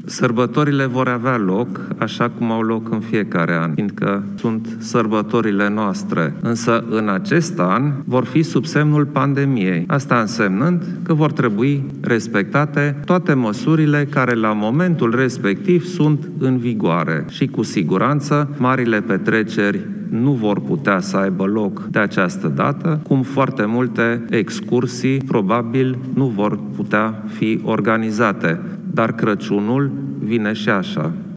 Sărbătorile vor avea loc așa cum au loc în fiecare an, fiindcă sunt sărbătorile noastre. Însă în acest an vor fi sub semnul pandemiei. Asta însemnând că vor trebui respectate toate măsurile care la momentul respectiv sunt în vigoare. Și cu siguranță marile petreceri nu vor putea să aibă loc de această dată, cum foarte multe excursii probabil nu vor putea fi organizate. Dar Crăciunul vine și așa.